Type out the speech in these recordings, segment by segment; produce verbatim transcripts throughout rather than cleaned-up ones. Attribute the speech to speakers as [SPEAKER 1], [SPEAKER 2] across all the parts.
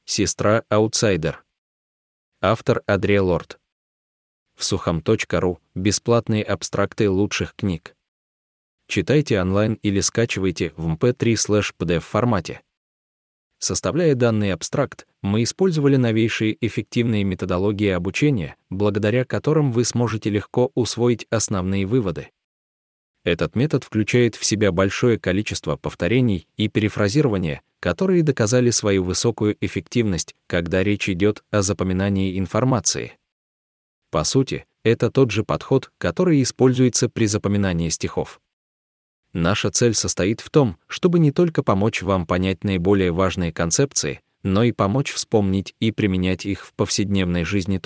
[SPEAKER 1] Сестра-аутсайдер. Автор Адре Лорд. В сухом точка ру бесплатные абстракты лучших книг. Читайте онлайн или скачивайте в эм пэ три слэш пи ди эф формате. Составляя данный абстракт, мы использовали новейшие эффективные методологии обучения, благодаря которым вы сможете легко усвоить основные выводы. Этот метод включает в себя большое количество повторений и перефразирования, которые доказали свою высокую эффективность, когда речь идет о запоминании информации. По сути, это тот же подход, который используется при запоминании стихов. Наша цель состоит в том, чтобы не только помочь вам понять наиболее важные концепции, но и помочь вспомнить и применять их в повседневной жизни.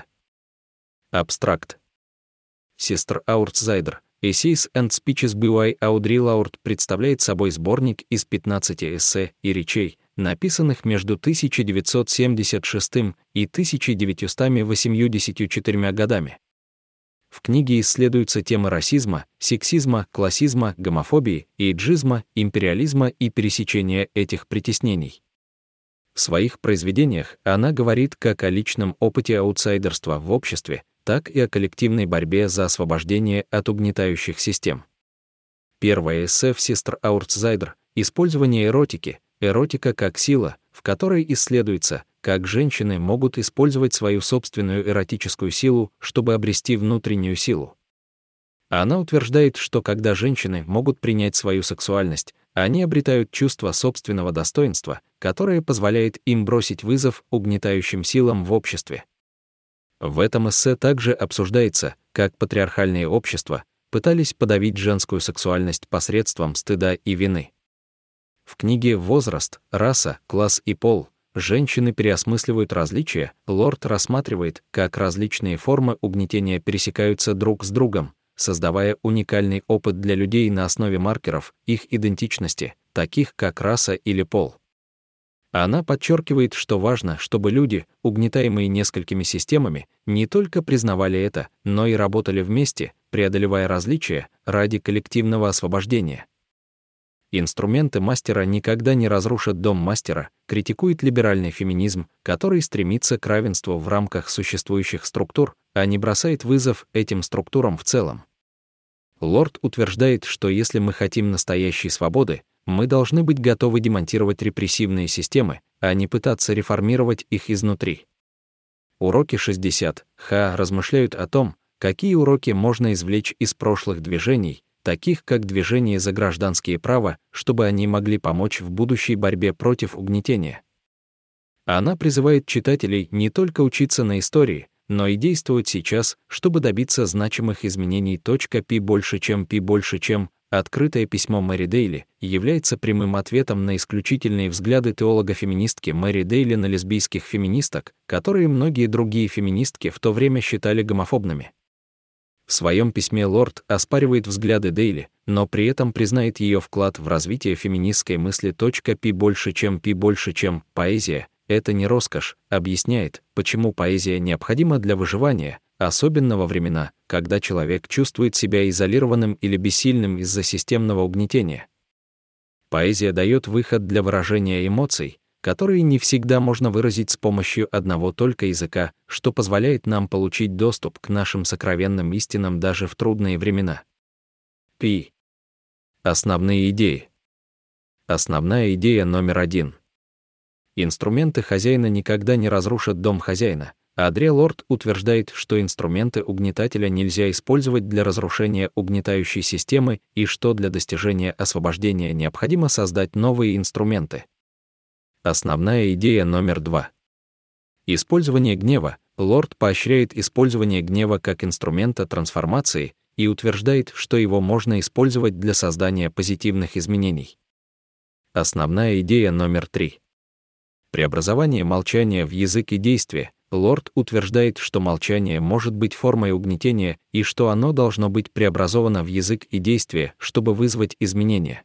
[SPEAKER 1] Абстракт. Сестра-аутсайдер. Essays and Speeches by Audre Lorde представляет собой сборник из пятнадцати эссе и речей, написанных между тысяча девятьсот семьдесят шестым и тысяча девятьсот восемьдесят четвёртым годами. В книге исследуются темы расизма, сексизма, классизма, гомофобии, эйджизма, империализма и пересечения этих притеснений. В своих произведениях она говорит как о личном опыте аутсайдерства в обществе, так и о коллективной борьбе за освобождение от угнетающих систем. Первое эссе в Сестра-аутсайдер — использование эротики, эротика как сила, в которой исследуется, как женщины могут использовать свою собственную эротическую силу, чтобы обрести внутреннюю силу. Она утверждает, что когда женщины могут принять свою сексуальность, они обретают чувство собственного достоинства, которое позволяет им бросить вызов угнетающим силам в обществе. В этом эссе также обсуждается, как патриархальные общества пытались подавить женскую сексуальность посредством стыда и вины. В книге «Возраст, раса, класс и пол. Женщины переосмысливают различия» Лорд рассматривает, как различные формы угнетения пересекаются друг с другом, создавая уникальный опыт для людей на основе маркеров их идентичности, таких как раса или пол. Она подчеркивает, что важно, чтобы люди, угнетаемые несколькими системами, не только признавали это, но и работали вместе, преодолевая различия, ради коллективного освобождения. Инструменты мастера никогда не разрушат дом мастера, критикует либеральный феминизм, который стремится к равенству в рамках существующих структур, а не бросает вызов этим структурам в целом. Лорд утверждает, что если мы хотим настоящей свободы, мы должны быть готовы демонтировать репрессивные системы, а не пытаться реформировать их изнутри. Уроки шестьдесят Х размышляют о том, какие уроки можно извлечь из прошлых движений, таких как движение за гражданские права, чтобы они могли помочь в будущей борьбе против угнетения. Она призывает читателей не только учиться на истории, но и действовать сейчас, чтобы добиться значимых изменений. Пи больше чем Пи больше чем Открытое письмо Мэри Дейли является прямым ответом на исключительные взгляды теолога-феминистки Мэри Дейли на лесбийских феминисток, которые многие другие феминистки в то время считали гомофобными. В своем письме Лорд оспаривает взгляды Дейли, но при этом признает ее вклад в развитие феминистской мысли. Пи больше чем Пи больше чем Поэзия — это не роскошь, объясняет, почему поэзия необходима для выживания, особенно во времена, когда человек чувствует себя изолированным или бессильным из-за системного угнетения. Поэзия дает выход для выражения эмоций, которые не всегда можно выразить с помощью одного только языка, что позволяет нам получить доступ к нашим сокровенным истинам даже в трудные времена. Пи. Основные идеи. Основная идея номер один. Инструменты хозяина никогда не разрушат дом хозяина. Адре Лорд утверждает, что инструменты угнетателя нельзя использовать для разрушения угнетающей системы и что для достижения освобождения необходимо создать новые инструменты. Основная идея номер два. Использование гнева. Лорд поощряет использование гнева как инструмента трансформации и утверждает, что его можно использовать для создания позитивных изменений. Основная идея номер три. Преобразование молчания в язык и действие. Лорд утверждает, что молчание может быть формой угнетения и что оно должно быть преобразовано в язык и действие, чтобы вызвать изменения.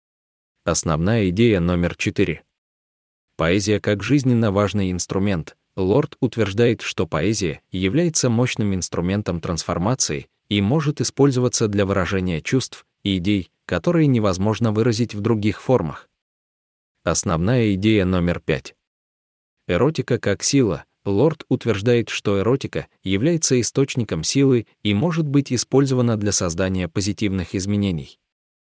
[SPEAKER 1] Основная идея номер четыре. Поэзия как жизненно важный инструмент. Лорд утверждает, что поэзия является мощным инструментом трансформации и может использоваться для выражения чувств и идей, которые невозможно выразить в других формах. Основная идея номер пять. Эротика как сила. Лорд утверждает, что эротика является источником силы и может быть использована для создания позитивных изменений.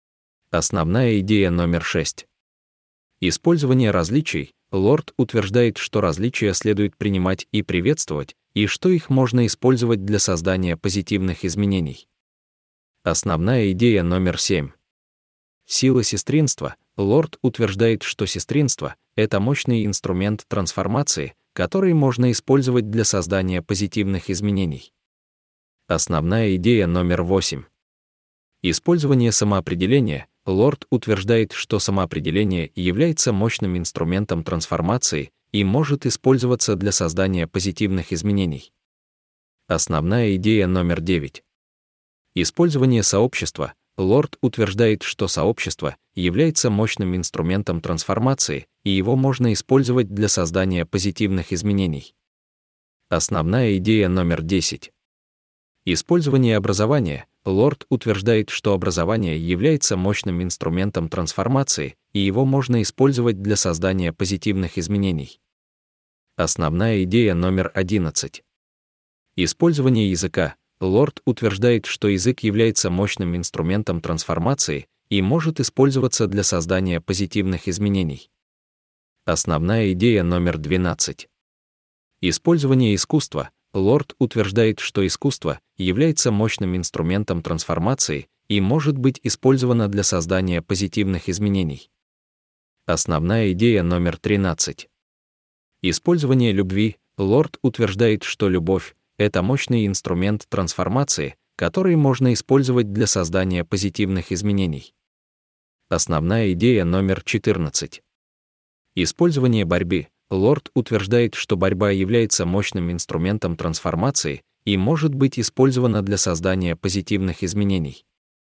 [SPEAKER 1] Основная идея номер шесть. Использование различий. Лорд утверждает, что различия следует принимать и приветствовать, и что их можно использовать для создания позитивных изменений. Основная идея номер семь. Сила сестринства. Лорд утверждает, что сестринство — это мощный инструмент трансформации, который можно использовать для создания позитивных изменений. Основная идея номер восемь. Использование самоопределения. Лорд утверждает, что самоопределение является мощным инструментом трансформации и может использоваться для создания позитивных изменений. Основная идея номер девять. Использование сообщества. Лорд утверждает, что сообщество является мощным инструментом трансформации, и его можно использовать для создания позитивных изменений. Основная идея номер десять. Использование образования. Лорд утверждает, что образование является мощным инструментом трансформации, и его можно использовать для создания позитивных изменений. Основная идея номер одиннадцать. Использование языка. Лорд утверждает, что язык является мощным инструментом трансформации и может использоваться для создания позитивных изменений. Основная идея номер двенадцать. Использование искусства. Лорд утверждает, что искусство является мощным инструментом трансформации и может быть использовано для создания позитивных изменений. Основная идея номер тринадцать. Использование любви. Лорд утверждает, что любовь — это мощный инструмент трансформации, который можно использовать для создания позитивных изменений. Основная идея номер четырнадцать. Использование борьбы. Лорд утверждает, что борьба является мощным инструментом трансформации и может быть использована для создания позитивных изменений.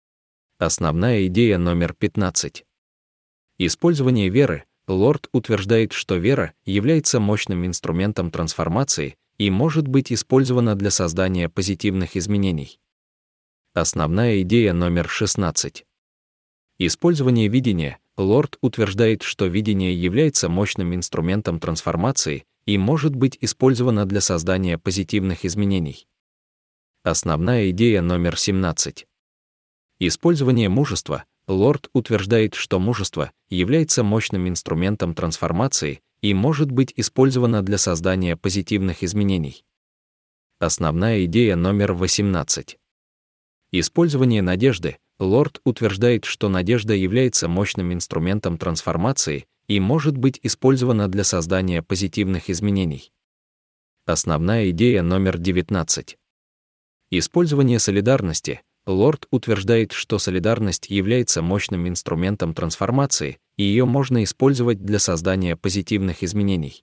[SPEAKER 1] Основная идея номер пятнадцать. Использование веры. Лорд утверждает, что вера является мощным инструментом трансформации и может быть использована для создания позитивных изменений. Основная идея номер шестнадцать. Использование видения. Лорд утверждает, что видение является мощным инструментом трансформации и может быть использовано для создания позитивных изменений. Основная идея номер семнадцать. Использование мужества. Лорд утверждает, что мужество является мощным инструментом трансформации и может быть использовано для создания позитивных изменений. Основная идея номер восемнадцать. Использование надежды. Лорд утверждает, что надежда является мощным инструментом трансформации и может быть использована для создания позитивных изменений. Основная идея номер девятнадцать. Использование солидарности. Лорд утверждает, что солидарность является мощным инструментом трансформации, и ее можно использовать для создания позитивных изменений.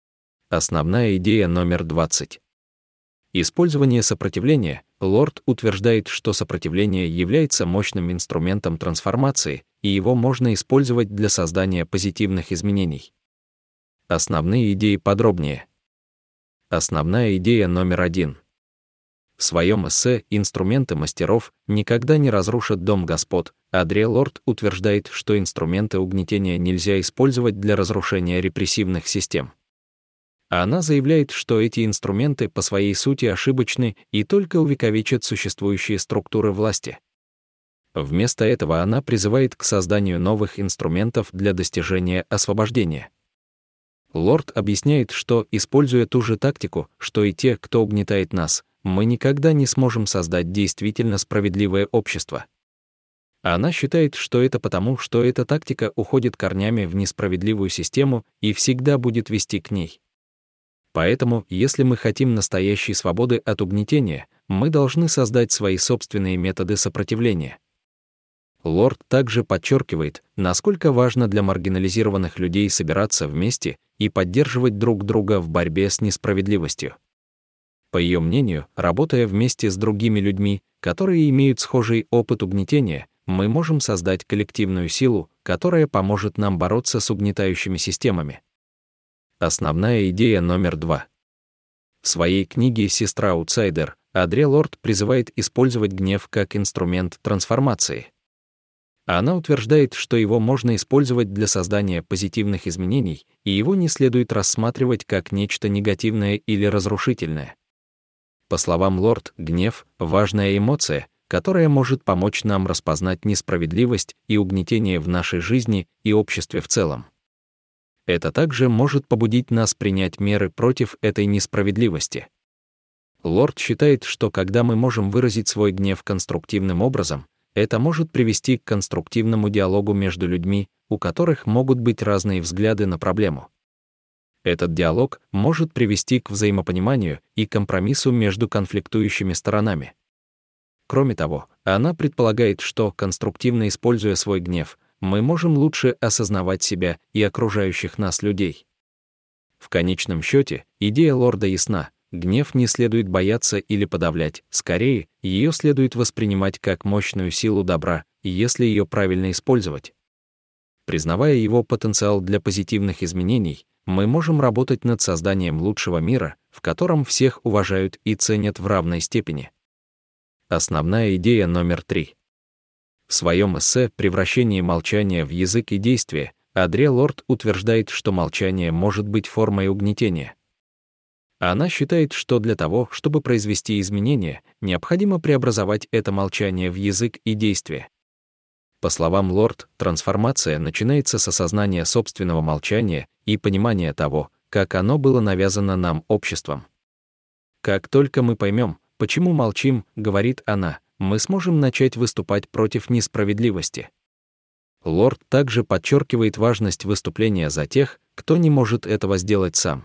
[SPEAKER 1] Основная идея номер двадцать. Использование сопротивления. Лорд утверждает, что сопротивление является мощным инструментом трансформации, и его можно использовать для создания позитивных изменений. Основные идеи подробнее. Основная идея номер один. В своем эссе «Инструменты мастеров никогда не разрушат дом господ» Адре Лорд утверждает, что инструменты угнетения нельзя использовать для разрушения репрессивных систем. А она заявляет, что эти инструменты по своей сути ошибочны и только увековечат существующие структуры власти. Вместо этого она призывает к созданию новых инструментов для достижения освобождения. Лорд объясняет, что, используя ту же тактику, что и те, кто угнетает нас, мы никогда не сможем создать действительно справедливое общество. Она считает, что это потому, что эта тактика уходит корнями в несправедливую систему и всегда будет вести к ней. Поэтому, если мы хотим настоящей свободы от угнетения, мы должны создать свои собственные методы сопротивления. Лорд также подчеркивает, насколько важно для маргинализированных людей собираться вместе и поддерживать друг друга в борьбе с несправедливостью. По ее мнению, работая вместе с другими людьми, которые имеют схожий опыт угнетения, мы можем создать коллективную силу, которая поможет нам бороться с угнетающими системами. Основная идея номер два. В своей книге «Сестра-аутсайдер» Адре Лорд призывает использовать гнев как инструмент трансформации. Она утверждает, что его можно использовать для создания позитивных изменений, и его не следует рассматривать как нечто негативное или разрушительное. По словам Лорд, гнев — важная эмоция, которая может помочь нам распознать несправедливость и угнетение в нашей жизни и обществе в целом. Это также может побудить нас принять меры против этой несправедливости. Лорд считает, что когда мы можем выразить свой гнев конструктивным образом, это может привести к конструктивному диалогу между людьми, у которых могут быть разные взгляды на проблему. Этот диалог может привести к взаимопониманию и компромиссу между конфликтующими сторонами. Кроме того, она предполагает, что, конструктивно используя свой гнев, мы можем лучше осознавать себя и окружающих нас людей. В конечном счете, идея Лорда ясна. Гнев не следует бояться или подавлять, скорее, ее следует воспринимать как мощную силу добра, если ее правильно использовать. Признавая его потенциал для позитивных изменений, мы можем работать над созданием лучшего мира, в котором всех уважают и ценят в равной степени. Основная идея номер три. В своем эссе «Превращение молчания в язык и действие» Адре Лорд утверждает, что молчание может быть формой угнетения. Она считает, что для того, чтобы произвести изменения, необходимо преобразовать это молчание в язык и действие. По словам Лорд, трансформация начинается с осознания собственного молчания и понимания того, как оно было навязано нам обществом. Как только мы поймем, почему молчим, говорит она, мы сможем начать выступать против несправедливости. Лорд также подчеркивает важность выступления за тех, кто не может этого сделать сам.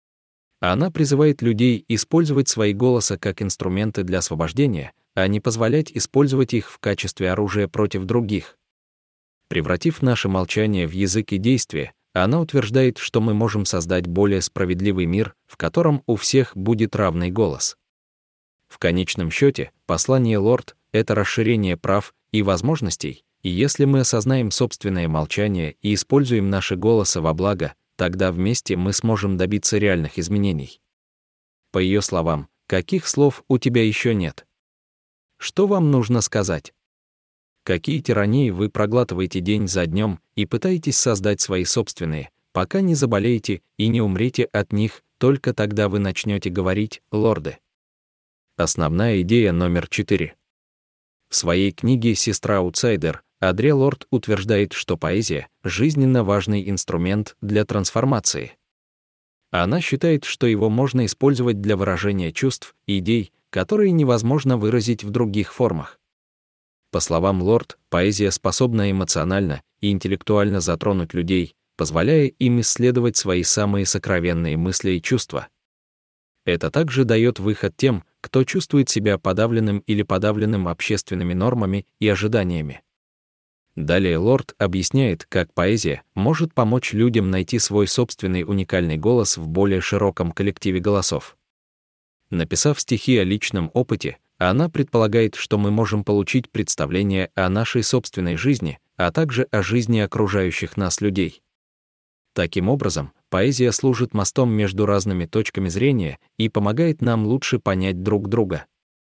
[SPEAKER 1] Она призывает людей использовать свои голоса как инструменты для освобождения, а не позволять использовать их в качестве оружия против других. Превратив наше молчание в язык и действие, она утверждает, что мы можем создать более справедливый мир, в котором у всех будет равный голос. В конечном счете, послание Лорд — это расширение прав и возможностей, и если мы осознаем собственное молчание и используем наши голоса во благо, тогда вместе мы сможем добиться реальных изменений. По ее словам, каких слов у тебя еще нет? Что вам нужно сказать? Какие тирании вы проглатываете день за днем и пытаетесь создать свои собственные, пока не заболеете и не умрете от них, только тогда вы начнете говорить, лорды. Основная идея номер четыре. В своей книге «Сестра-аутсайдер» Адре Лорд утверждает, что поэзия — жизненно важный инструмент для трансформации. Она считает, что его можно использовать для выражения чувств и идей, которые невозможно выразить в других формах. По словам Лорд, поэзия способна эмоционально и интеллектуально затронуть людей, позволяя им исследовать свои самые сокровенные мысли и чувства. Это также дает выход тем, кто чувствует себя подавленным или подавленным общественными нормами и ожиданиями. Далее Лорд объясняет, как поэзия может помочь людям найти свой собственный уникальный голос в более широком коллективе голосов. Написав стихи о личном опыте, она предполагает, что мы можем получить представление о нашей собственной жизни, а также о жизни окружающих нас людей. Таким образом, поэзия служит мостом между разными точками зрения и помогает нам лучше понять друг друга.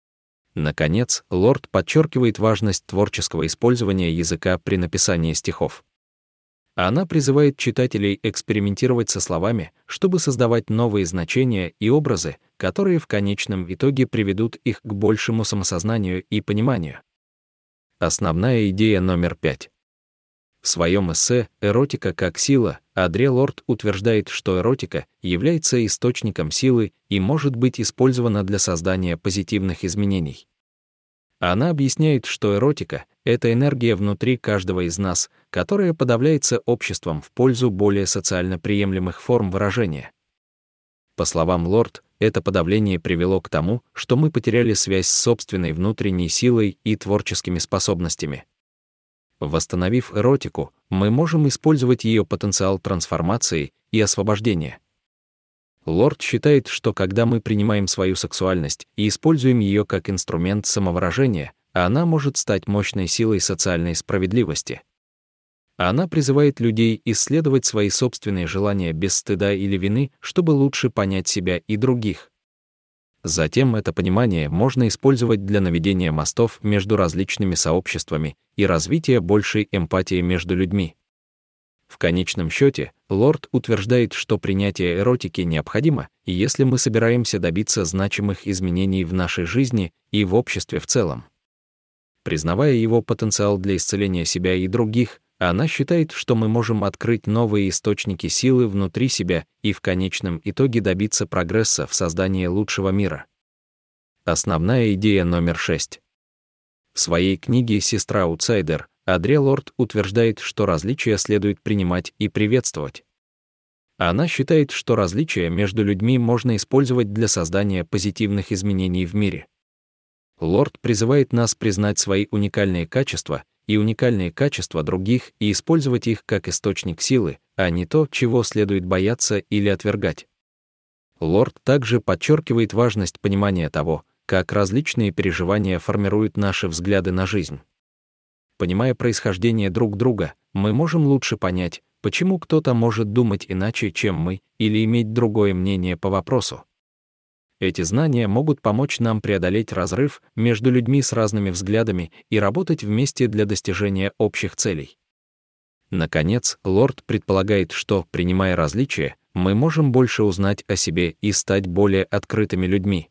[SPEAKER 1] Наконец, Лорд подчеркивает важность творческого использования языка при написании стихов. Она призывает читателей экспериментировать со словами, чтобы создавать новые значения и образы, которые в конечном итоге приведут их к большему самосознанию и пониманию. Основная идея номер пять. В своем эссе «Эротика как сила» Адре Лорд утверждает, что эротика является источником силы и может быть использована для создания позитивных изменений. Она объясняет, что эротика — это энергия внутри каждого из нас, которая подавляется обществом в пользу более социально приемлемых форм выражения. По словам Лорд, это подавление привело к тому, что мы потеряли связь с собственной внутренней силой и творческими способностями. Восстановив эротику, мы можем использовать ее потенциал трансформации и освобождения. Лорд считает, что когда мы принимаем свою сексуальность и используем ее как инструмент самовыражения, она может стать мощной силой социальной справедливости. Она призывает людей исследовать свои собственные желания без стыда или вины, чтобы лучше понять себя и других. Затем это понимание можно использовать для наведения мостов между различными сообществами и развития большей эмпатии между людьми. В конечном счете, Лорд утверждает, что принятие эротики необходимо, если мы собираемся добиться значимых изменений в нашей жизни и в обществе в целом. Признавая его потенциал для исцеления себя и других, она считает, что мы можем открыть новые источники силы внутри себя и в конечном итоге добиться прогресса в создании лучшего мира. Основная идея номер шесть. В своей книге «Сестра Аутсайдер» Адре Лорд утверждает, что различия следует принимать и приветствовать. Она считает, что различия между людьми можно использовать для создания позитивных изменений в мире. Лорд призывает нас признать свои уникальные качества и уникальные качества других и использовать их как источник силы, а не то, чего следует бояться или отвергать. Лорд также подчеркивает важность понимания того, как различные переживания формируют наши взгляды на жизнь. Понимая происхождение друг друга, мы можем лучше понять, почему кто-то может думать иначе, чем мы, или иметь другое мнение по вопросу. Эти знания могут помочь нам преодолеть разрыв между людьми с разными взглядами и работать вместе для достижения общих целей. Наконец, Лорд предполагает, что, принимая различия, мы можем больше узнать о себе и стать более открытыми людьми.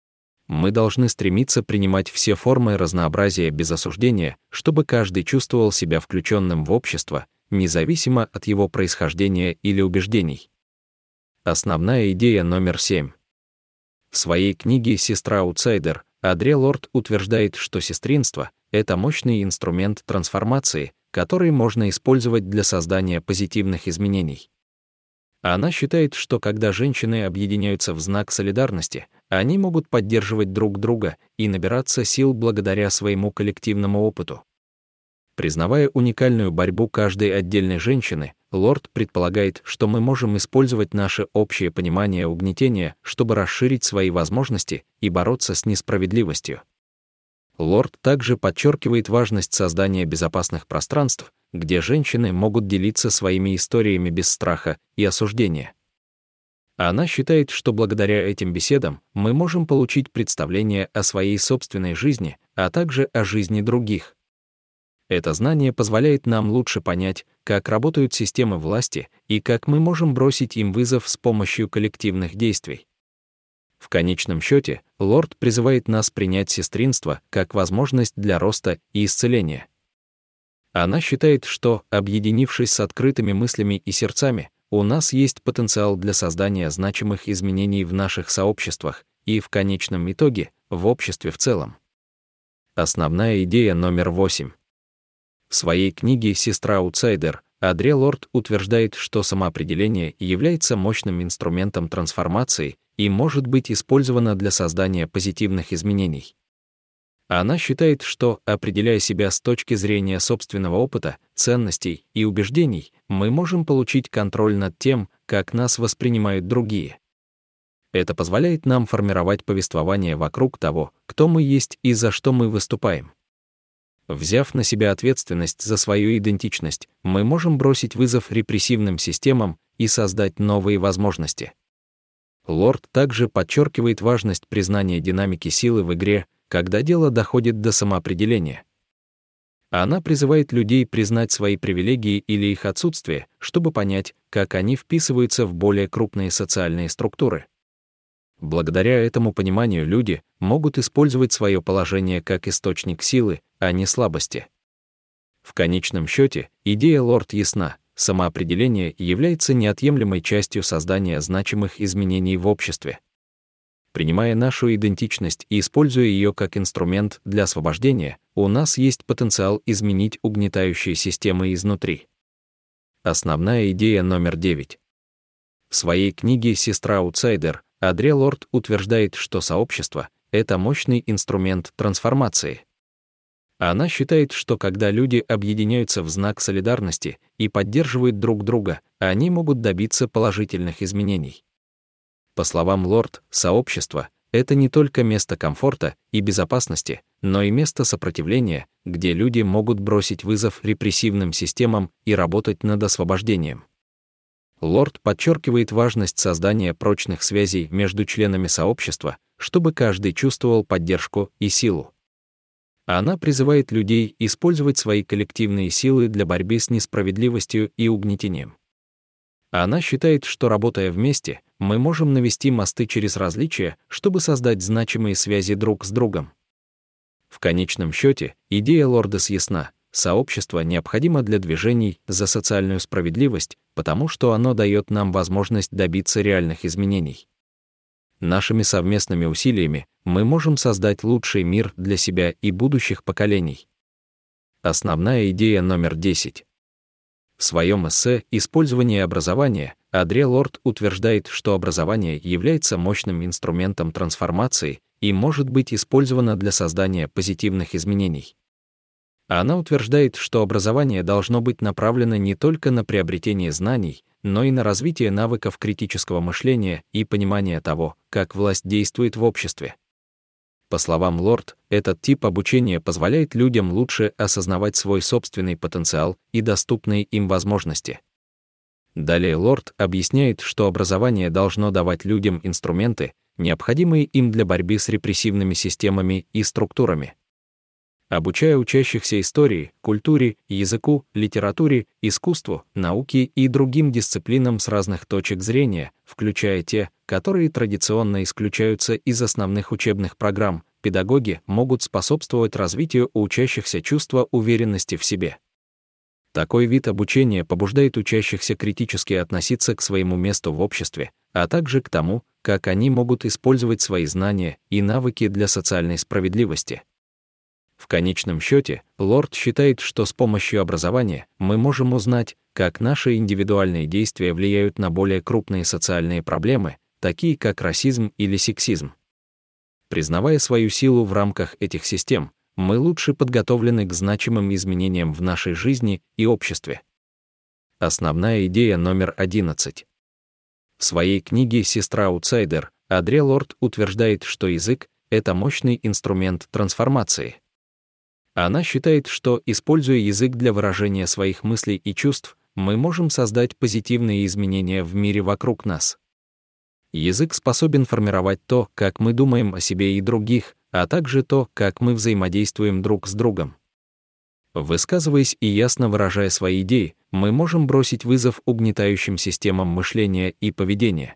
[SPEAKER 1] Мы должны стремиться принимать все формы разнообразия без осуждения, чтобы каждый чувствовал себя включенным в общество, независимо от его происхождения или убеждений. Основная идея номер семь. В своей книге «Сестра Аутсайдер» Адре Лорд утверждает, что сестринство — это мощный инструмент трансформации, который можно использовать для создания позитивных изменений. Она считает, что когда женщины объединяются в знак солидарности, они могут поддерживать друг друга и набираться сил благодаря своему коллективному опыту. Признавая уникальную борьбу каждой отдельной женщины, Лорд предполагает, что мы можем использовать наше общее понимание угнетения, чтобы расширить свои возможности и бороться с несправедливостью. Лорд также подчеркивает важность создания безопасных пространств, где женщины могут делиться своими историями без страха и осуждения. Она считает, что благодаря этим беседам мы можем получить представление о своей собственной жизни, а также о жизни других. Это знание позволяет нам лучше понять, как работают системы власти и как мы можем бросить им вызов с помощью коллективных действий. В конечном счете, Лорд призывает нас принять сестринство как возможность для роста и исцеления. Она считает, что, объединившись с открытыми мыслями и сердцами, у нас есть потенциал для создания значимых изменений в наших сообществах и, в конечном итоге, в обществе в целом. Основная идея номер восемь. В своей книге «Сестра Аутсайдер» Адре Лорд утверждает, что самоопределение является мощным инструментом трансформации и может быть использовано для создания позитивных изменений. Она считает, что, определяя себя с точки зрения собственного опыта, ценностей и убеждений, мы можем получить контроль над тем, как нас воспринимают другие. Это позволяет нам формировать повествование вокруг того, кто мы есть и за что мы выступаем. Взяв на себя ответственность за свою идентичность, мы можем бросить вызов репрессивным системам и создать новые возможности. Лорд также подчеркивает важность признания динамики силы в игре, когда дело доходит до самоопределения. Она призывает людей признать свои привилегии или их отсутствие, чтобы понять, как они вписываются в более крупные социальные структуры. Благодаря этому пониманию люди могут использовать свое положение как источник силы, а не слабости. В конечном счете, идея Лорд ясна: самоопределение является неотъемлемой частью создания значимых изменений в обществе. Принимая нашу идентичность и используя ее как инструмент для освобождения, у нас есть потенциал изменить угнетающие системы изнутри. Основная идея номер девять. В своей книге «Сестра Аутсайдер» Адре Лорд утверждает, что сообщество — это мощный инструмент трансформации. Она считает, что когда люди объединяются в знак солидарности и поддерживают друг друга, они могут добиться положительных изменений. По словам Лорд, сообщество — это не только место комфорта и безопасности, но и место сопротивления, где люди могут бросить вызов репрессивным системам и работать над освобождением. Лорд подчеркивает важность создания прочных связей между членами сообщества, чтобы каждый чувствовал поддержку и силу. Она призывает людей использовать свои коллективные силы для борьбы с несправедливостью и угнетением. Она считает, что, работая вместе, мы можем навести мосты через различия, чтобы создать значимые связи друг с другом. В конечном счете, идея Лордес ясна. Сообщество необходимо для движений за социальную справедливость, потому что оно дает нам возможность добиться реальных изменений. Нашими совместными усилиями мы можем создать лучший мир для себя и будущих поколений. Основная идея номер десять. В своем эссе «Использование образования» Адре Лорд утверждает, что образование является мощным инструментом трансформации и может быть использовано для создания позитивных изменений. Она утверждает, что образование должно быть направлено не только на приобретение знаний, но и на развитие навыков критического мышления и понимания того, как власть действует в обществе. По словам Лорд, этот тип обучения позволяет людям лучше осознавать свой собственный потенциал и доступные им возможности. Далее Лорд объясняет, что образование должно давать людям инструменты, необходимые им для борьбы с репрессивными системами и структурами. Обучая учащихся истории, культуре, языку, литературе, искусству, науке и другим дисциплинам с разных точек зрения, включая те, которые традиционно исключаются из основных учебных программ, педагоги могут способствовать развитию у учащихся чувства уверенности в себе. Такой вид обучения побуждает учащихся критически относиться к своему месту в обществе, а также к тому, как они могут использовать свои знания и навыки для социальной справедливости. В конечном счете, Лорд считает, что с помощью образования мы можем узнать, как наши индивидуальные действия влияют на более крупные социальные проблемы, такие как расизм или сексизм. Признавая свою силу в рамках этих систем, мы лучше подготовлены к значимым изменениям в нашей жизни и обществе. Основная идея номер одиннадцать. В своей книге «Сестра-аутсайдер» Адре Лорд утверждает, что язык — это мощный инструмент трансформации. Она считает, что, используя язык для выражения своих мыслей и чувств, мы можем создать позитивные изменения в мире вокруг нас. Язык способен формировать то, как мы думаем о себе и других, а также то, как мы взаимодействуем друг с другом. Высказываясь и ясно выражая свои идеи, мы можем бросить вызов угнетающим системам мышления и поведения.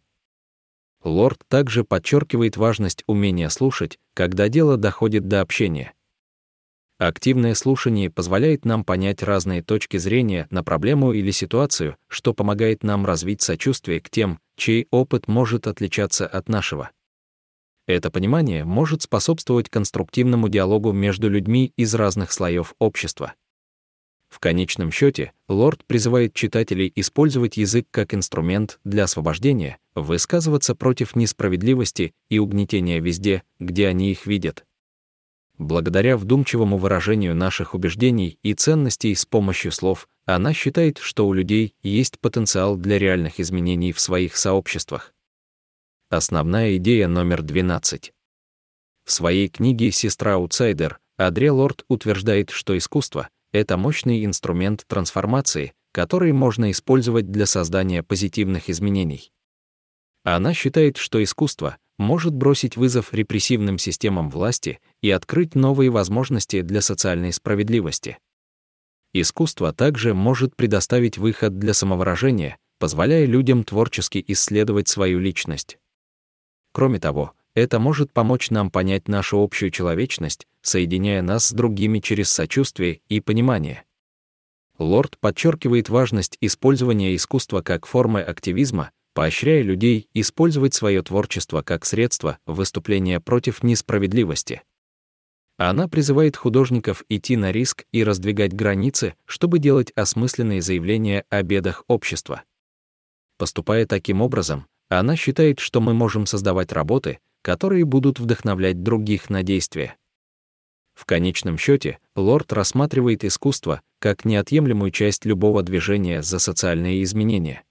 [SPEAKER 1] Лорд также подчеркивает важность умения слушать, когда дело доходит до общения. Активное слушание позволяет нам понять разные точки зрения на проблему или ситуацию, что помогает нам развить сочувствие к тем, чей опыт может отличаться от нашего. Это понимание может способствовать конструктивному диалогу между людьми из разных слоев общества. В конечном счете, Лорд призывает читателей использовать язык как инструмент для освобождения, высказываться против несправедливости и угнетения везде, где они их видят. Благодаря вдумчивому выражению наших убеждений и ценностей с помощью слов, она считает, что у людей есть потенциал для реальных изменений в своих сообществах. Основная идея номер двенадцать. В своей книге «Сестра-аутсайдер» Адре Лорд утверждает, что искусство — это мощный инструмент трансформации, который можно использовать для создания позитивных изменений. Она считает, что искусство может бросить вызов репрессивным системам власти и открыть новые возможности для социальной справедливости. Искусство также может предоставить выход для самовыражения, позволяя людям творчески исследовать свою личность. Кроме того, это может помочь нам понять нашу общую человечность, соединяя нас с другими через сочувствие и понимание. Лорд подчеркивает важность использования искусства как формы активизма, поощряя людей использовать свое творчество как средство выступления против несправедливости. Она призывает художников идти на риск и раздвигать границы, чтобы делать осмысленные заявления о бедах общества. Поступая таким образом, она считает, что мы можем создавать работы, которые будут вдохновлять других на действия. В конечном счете, Лорд рассматривает искусство как неотъемлемую часть любого движения за социальные изменения.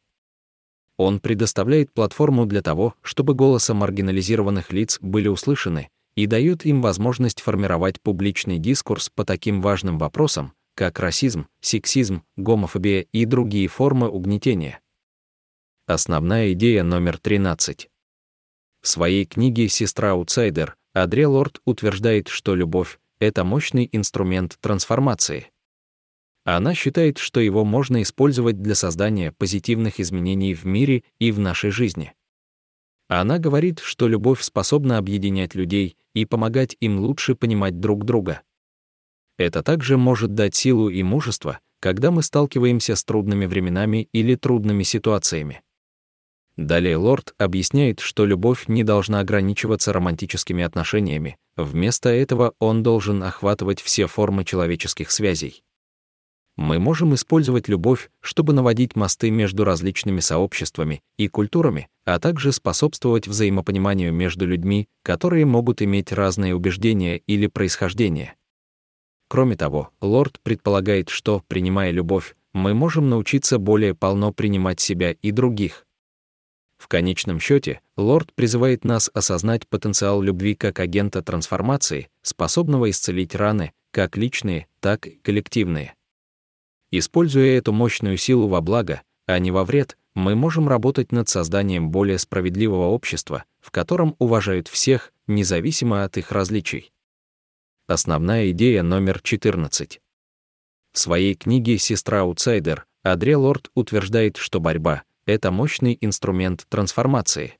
[SPEAKER 1] Он предоставляет платформу для того, чтобы голоса маргинализированных лиц были услышаны, и дает им возможность формировать публичный дискурс по таким важным вопросам, как расизм, сексизм, гомофобия и другие формы угнетения. Основная идея номер тринадцать. В своей книге «Сестра-аутсайдер» Одре Лорд утверждает, что любовь — это мощный инструмент трансформации. Она считает, что его можно использовать для создания позитивных изменений в мире и в нашей жизни. Она говорит, что любовь способна объединять людей и помогать им лучше понимать друг друга. Это также может дать силу и мужество, когда мы сталкиваемся с трудными временами или трудными ситуациями. Далее Лорд объясняет, что любовь не должна ограничиваться романтическими отношениями, вместо этого он должен охватывать все формы человеческих связей. Мы можем использовать любовь, чтобы наводить мосты между различными сообществами и культурами, а также способствовать взаимопониманию между людьми, которые могут иметь разные убеждения или происхождение. Кроме того, Лорд предполагает, что, принимая любовь, мы можем научиться более полно принимать себя и других. В конечном счете, Лорд призывает нас осознать потенциал любви как агента трансформации, способного исцелить раны, как личные, так и коллективные. Используя эту мощную силу во благо, а не во вред, мы можем работать над созданием более справедливого общества, в котором уважают всех, независимо от их различий. Основная идея номер четырнадцать. В своей книге «Сестра-аутсайдер» Одре Лорд утверждает, что борьба — это мощный инструмент трансформации.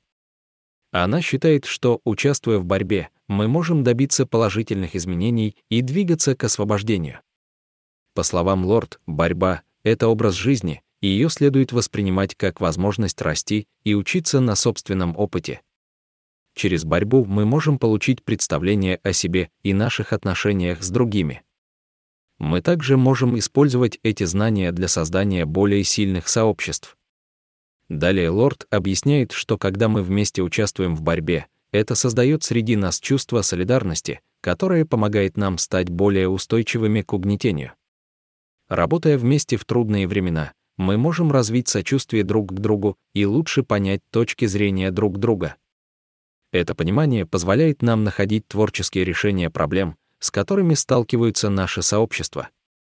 [SPEAKER 1] Она считает, что, участвуя в борьбе, мы можем добиться положительных изменений и двигаться к освобождению. По словам Лорд, борьба — это образ жизни, и ее следует воспринимать как возможность расти и учиться на собственном опыте. Через борьбу мы можем получить представление о себе и наших отношениях с другими. Мы также можем использовать эти знания для создания более сильных сообществ. Далее Лорд объясняет, что когда мы вместе участвуем в борьбе, это создает среди нас чувство солидарности, которое помогает нам стать более устойчивыми к угнетению. Работая вместе в трудные времена, мы можем развить сочувствие друг к другу и лучше понять точки зрения друг друга. Это понимание позволяет нам находить творческие решения проблем, с которыми сталкиваются наши сообщества.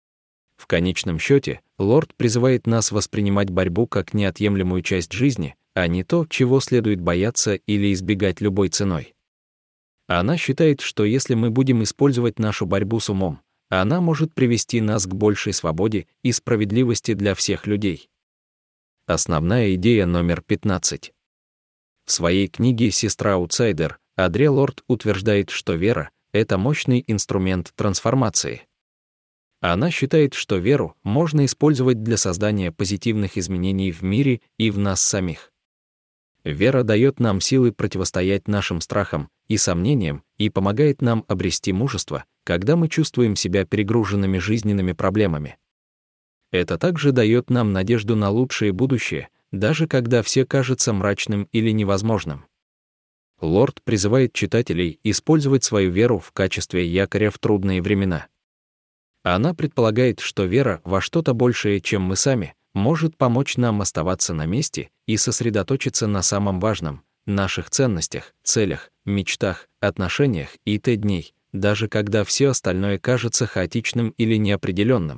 [SPEAKER 1] В конечном счете, Лорд призывает нас воспринимать борьбу как неотъемлемую часть жизни, а не то, чего следует бояться или избегать любой ценой. Она считает, что если мы будем использовать нашу борьбу с умом, она может привести нас к большей свободе и справедливости для всех людей. Основная идея номер пятнадцать. В своей книге «Сестра-аутсайдер» Одре Лорд утверждает, что вера — это мощный инструмент трансформации. Она считает, что веру можно использовать для создания позитивных изменений в мире и в нас самих. Вера дает нам силы противостоять нашим страхам и сомнениям и помогает нам обрести мужество, когда мы чувствуем себя перегруженными жизненными проблемами. Это также дает нам надежду на лучшее будущее, даже когда все кажется мрачным или невозможным. Лорд призывает читателей использовать свою веру в качестве якоря в трудные времена. Она предполагает, что вера во что-то большее, чем мы сами, может помочь нам оставаться на месте и сосредоточиться на самом важном — наших ценностях, целях, мечтах, отношениях и т.д., даже когда все остальное кажется хаотичным или неопределенным.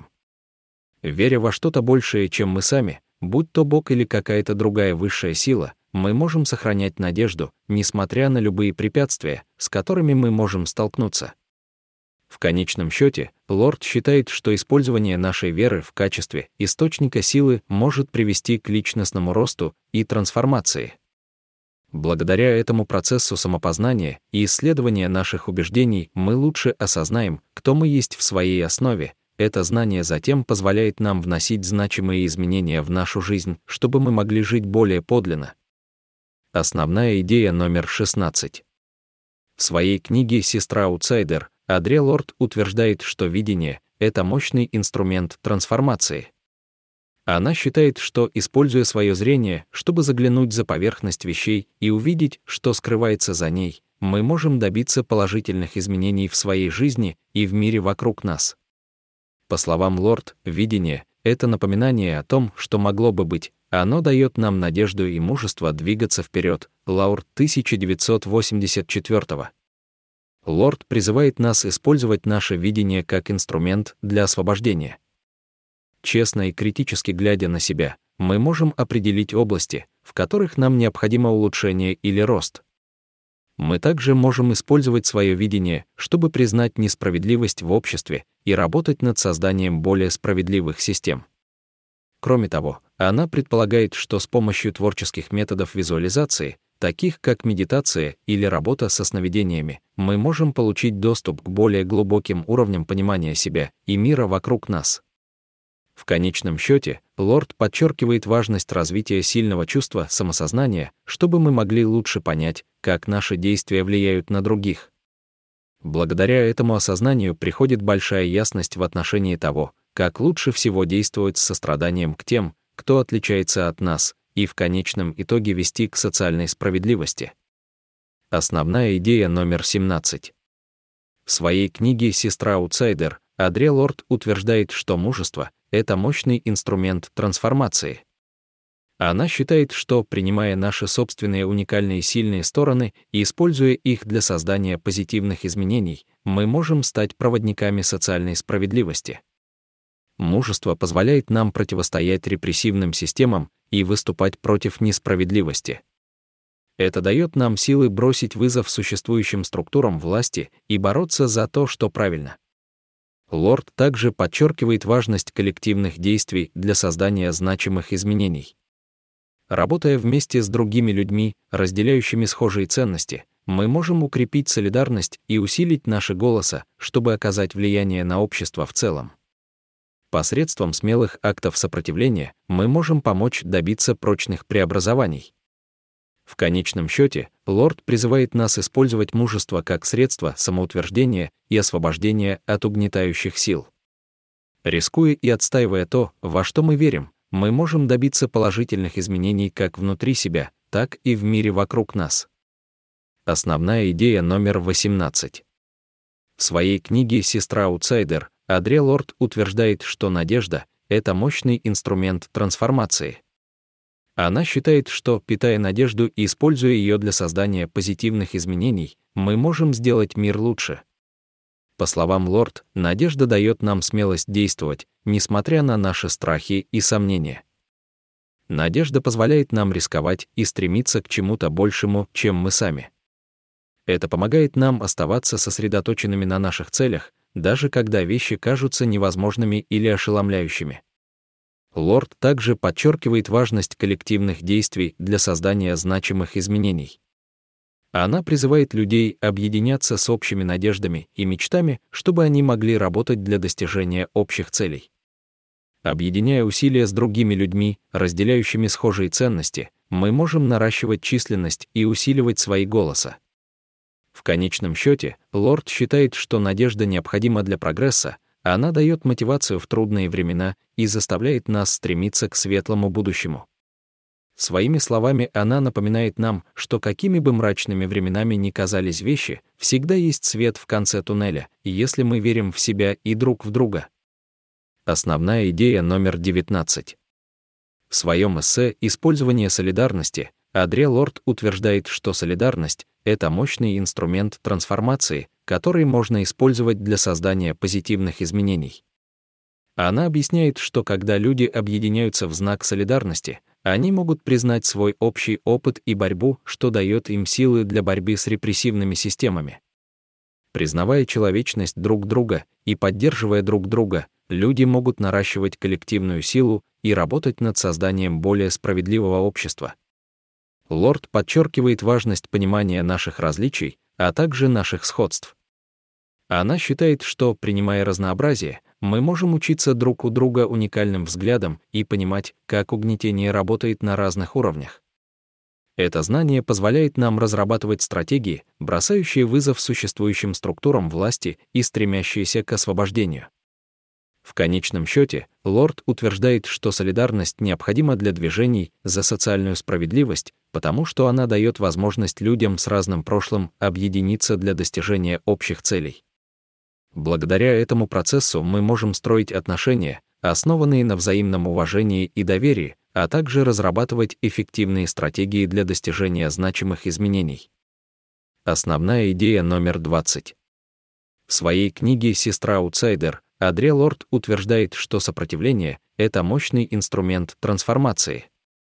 [SPEAKER 1] Веря во что-то большее, чем мы сами, будь то Бог или какая-то другая высшая сила, мы можем сохранять надежду, несмотря на любые препятствия, с которыми мы можем столкнуться. В конечном счете, Лорд считает, что использование нашей веры в качестве источника силы может привести к личностному росту и трансформации. Благодаря этому процессу самопознания и исследования наших убеждений мы лучше осознаем, кто мы есть в своей основе. Это знание затем позволяет нам вносить значимые изменения в нашу жизнь, чтобы мы могли жить более подлинно. Основная идея номер шестнадцать. В своей книге «Сестра-аутсайдер» Одре Лорд утверждает, что видение — это мощный инструмент трансформации. Она считает, что, используя свое зрение, чтобы заглянуть за поверхность вещей и увидеть, что скрывается за ней, мы можем добиться положительных изменений в своей жизни и в мире вокруг нас. По словам Лорд, видение — это напоминание о том, что могло бы быть, оно дает нам надежду и мужество двигаться вперед. Лаурд тысяча девятьсот восемьдесят четвёртого. Лорд призывает нас использовать наше видение как инструмент для освобождения. Честно и критически глядя на себя, мы можем определить области, в которых нам необходимо улучшение или рост. Мы также можем использовать свое видение, чтобы признать несправедливость в обществе и работать над созданием более справедливых систем. Кроме того, она предполагает, что с помощью творческих методов визуализации, таких как медитация или работа со сновидениями, мы можем получить доступ к более глубоким уровням понимания себя и мира вокруг нас. В конечном счете, Лорд подчеркивает важность развития сильного чувства самосознания, чтобы мы могли лучше понять, как наши действия влияют на других. Благодаря этому осознанию приходит большая ясность в отношении того, как лучше всего действовать с состраданием к тем, кто отличается от нас, и в конечном итоге вести к социальной справедливости. Основная идея номер семнадцать. В своей книге «Сестра-аутсайдер» Адре Лорд утверждает, что мужество — это мощный инструмент трансформации. Она считает, что, принимая наши собственные уникальные сильные стороны и используя их для создания позитивных изменений, мы можем стать проводниками социальной справедливости. Мужество позволяет нам противостоять репрессивным системам и выступать против несправедливости. Это дает нам силы бросить вызов существующим структурам власти и бороться за то, что правильно. Лорд также подчеркивает важность коллективных действий для создания значимых изменений. Работая вместе с другими людьми, разделяющими схожие ценности, мы можем укрепить солидарность и усилить наши голоса, чтобы оказать влияние на общество в целом. Посредством смелых актов сопротивления мы можем помочь добиться прочных преобразований. В конечном счете, Лорд призывает нас использовать мужество как средство самоутверждения и освобождения от угнетающих сил. Рискуя и отстаивая то, во что мы верим, мы можем добиться положительных изменений как внутри себя, так и в мире вокруг нас. Основная идея номер восемнадцать. В своей книге «Сестра-аутсайдер» Адре Лорд утверждает, что надежда — это мощный инструмент трансформации. Она считает, что, питая надежду и используя ее для создания позитивных изменений, мы можем сделать мир лучше. По словам Лорд, надежда дает нам смелость действовать, несмотря на наши страхи и сомнения. Надежда позволяет нам рисковать и стремиться к чему-то большему, чем мы сами. Это помогает нам оставаться сосредоточенными на наших целях, даже когда вещи кажутся невозможными или ошеломляющими. Лорд также подчеркивает важность коллективных действий для создания значимых изменений. Она призывает людей объединяться с общими надеждами и мечтами, чтобы они могли работать для достижения общих целей. Объединяя усилия с другими людьми, разделяющими схожие ценности, мы можем наращивать численность и усиливать свои голоса. В конечном счете, Лорд считает, что надежда необходима для прогресса, а она дает мотивацию в трудные времена и заставляет нас стремиться к светлому будущему. Своими словами она напоминает нам, что какими бы мрачными временами ни казались вещи, всегда есть свет в конце туннеля, если мы верим в себя и друг в друга. Основная идея номер девятнадцать. В своем эссе «Использование солидарности» Адре Лорд утверждает, что солидарность — это мощный инструмент трансформации, который можно использовать для создания позитивных изменений. Она объясняет, что когда люди объединяются в знак солидарности, они могут признать свой общий опыт и борьбу, что дает им силы для борьбы с репрессивными системами. Признавая человечность друг друга и поддерживая друг друга, люди могут наращивать коллективную силу и работать над созданием более справедливого общества. Лорд подчеркивает важность понимания наших различий, а также наших сходств. Она считает, что, принимая разнообразие, мы можем учиться друг у друга уникальным взглядам и понимать, как угнетение работает на разных уровнях. Это знание позволяет нам разрабатывать стратегии, бросающие вызов существующим структурам власти и стремящиеся к освобождению. В конечном счете, Лорд утверждает, что солидарность необходима для движений за социальную справедливость, потому что она дает возможность людям с разным прошлым объединиться для достижения общих целей. Благодаря этому процессу мы можем строить отношения, основанные на взаимном уважении и доверии, а также разрабатывать эффективные стратегии для достижения значимых изменений. Основная идея номер двадцать. В своей книге «Сестра-аутсайдер» Адре Лорд утверждает, что сопротивление — это мощный инструмент трансформации.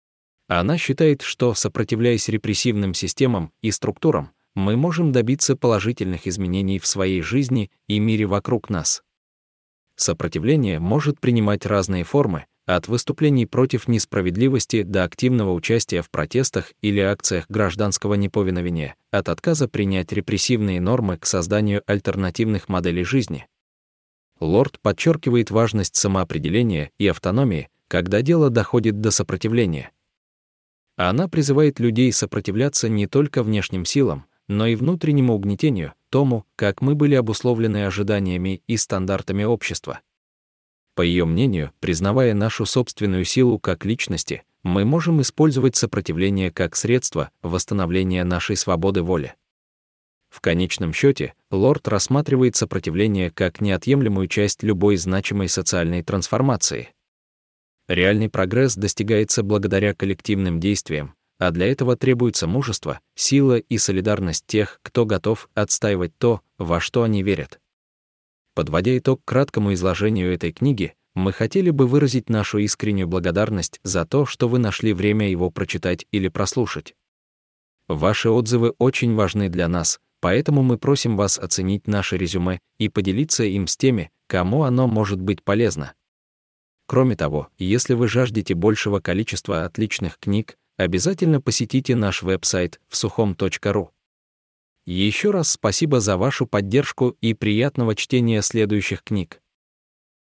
[SPEAKER 1] Она считает, что, сопротивляясь репрессивным системам и структурам, мы можем добиться положительных изменений в своей жизни и мире вокруг нас. Сопротивление может принимать разные формы, от выступлений против несправедливости до активного участия в протестах или акциях гражданского неповиновения, от отказа принять репрессивные нормы к созданию альтернативных моделей жизни. Лорд подчеркивает важность самоопределения и автономии, когда дело доходит до сопротивления. Она призывает людей сопротивляться не только внешним силам, но и внутреннему угнетению, тому, как мы были обусловлены ожиданиями и стандартами общества. По ее мнению, признавая нашу собственную силу как личности, мы можем использовать сопротивление как средство восстановления нашей свободы воли. В конечном счете, Лорд рассматривает сопротивление как неотъемлемую часть любой значимой социальной трансформации. Реальный прогресс достигается благодаря коллективным действиям, а для этого требуется мужество, сила и солидарность тех, кто готов отстаивать то, во что они верят. Подводя итог краткому изложению этой книги, мы хотели бы выразить нашу искреннюю благодарность за то, что вы нашли время его прочитать или прослушать. Ваши отзывы очень важны для нас, поэтому мы просим вас оценить наше резюме и поделиться им с теми, кому оно может быть полезно. Кроме того, если вы жаждете большего количества отличных книг, обязательно посетите наш веб-сайт всухом точка ру. Еще раз спасибо за вашу поддержку и приятного чтения следующих книг.